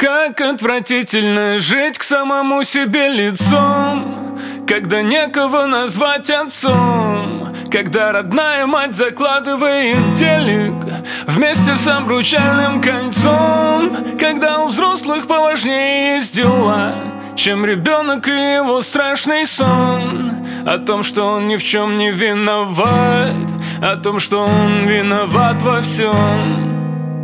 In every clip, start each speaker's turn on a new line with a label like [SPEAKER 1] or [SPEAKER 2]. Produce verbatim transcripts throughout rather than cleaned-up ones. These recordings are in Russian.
[SPEAKER 1] Как отвратительно жить к самому себе лицом, когда некого назвать отцом, когда родная мать закладывает телек вместе с обручальным кольцом, когда у взрослых поважнее есть дела, чем ребенок и его страшный сон. О том, что он ни в чем не виноват, о том, что он виноват во всем.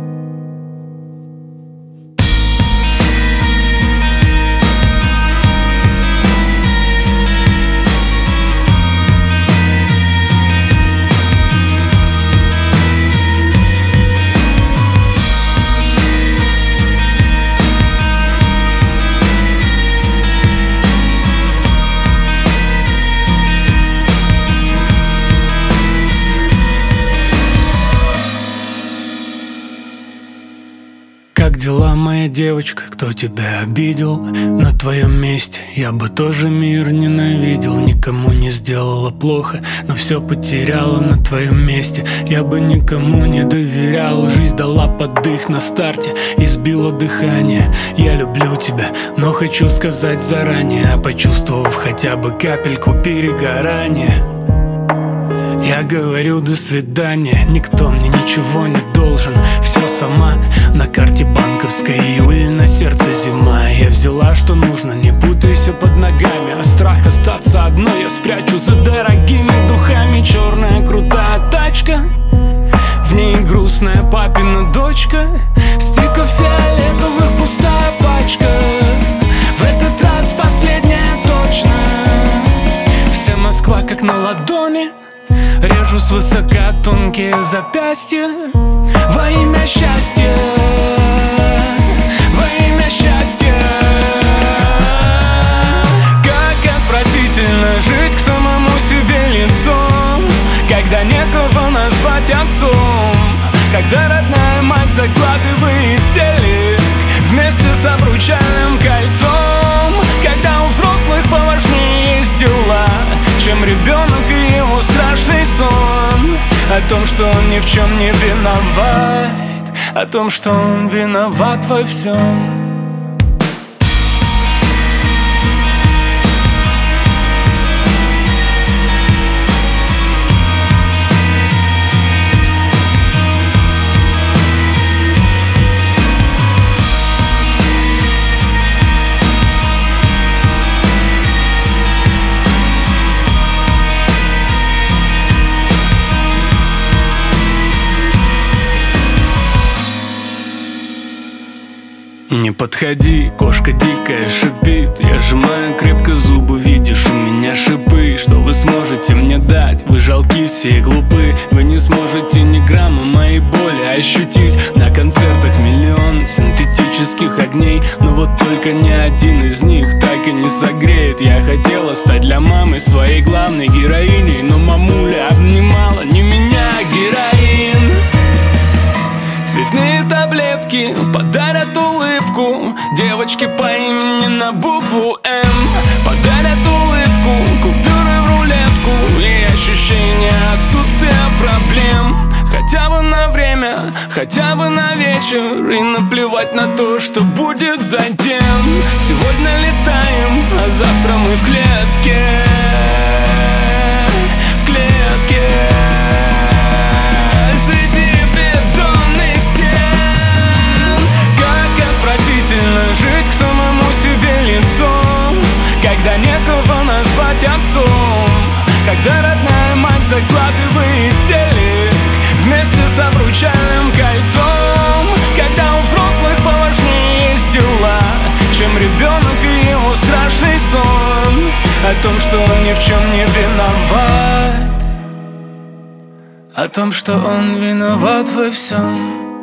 [SPEAKER 1] Как дела, моя девочка? Кто тебя обидел? На твоем месте я бы тоже мир ненавидел. Никому не сделала плохо, но все потеряла. На твоем месте я бы никому не доверял. Жизнь дала поддых на старте и сбила дыхание. Я люблю тебя, но хочу сказать заранее, почувствовав хотя бы капельку перегорания, я говорю до свидания. Никто мне ничего не должен, все сама. На карте банковской июль, на сердце зима. Я взяла, что нужно, не путайся под ногами. А страх остаться одной я спрячу за дорогими духами. Черная крутая тачка, в ней грустная папина дочка. Стиков фиолетовых пустая пачка. В этот раз последняя точно. Вся Москва как на ладони. Режу свысока тонкие запястья во имя счастья, во имя счастья. Как отвратительно жить к самому себе лицом, когда некого назвать отцом, когда родная мать закладывает телек вместе с обручальным кольцом, когда у взрослых поважнее есть дела, чем ребенок и его страшный сон. О том, что он ни в чем не виноват, о том, что он виноват во всем. Не подходи, кошка дикая шипит. Я сжимаю крепко зубы, видишь, у меня шипы. Что вы сможете мне дать? Вы жалки все и глупы. Вы не сможете ни грамма моей боли ощутить. На концертах миллион синтетических огней, но вот только ни один из них так и не согреет. Я хотела стать для мамы своей главной героиней, но мамуля обнимала не меня, а героин. Цветные таблетки подарят улыбку девочке по имени на букву М. Подарят улыбку, купюры в рулетку и ощущение отсутствия проблем. Хотя бы на время, хотя бы на вечер, и наплевать на то, что будет затем. Сегодня летаем, а завтра мы в клетке, в клетке. Жить к самому себе лицом, когда некого назвать отцом, когда родная мать закладывает телек вместе с обручальным кольцом, когда у взрослых поважнее есть дела, чем ребенок и его страшный сон. О том, что он ни в чем не виноват, о том, что он виноват во всем.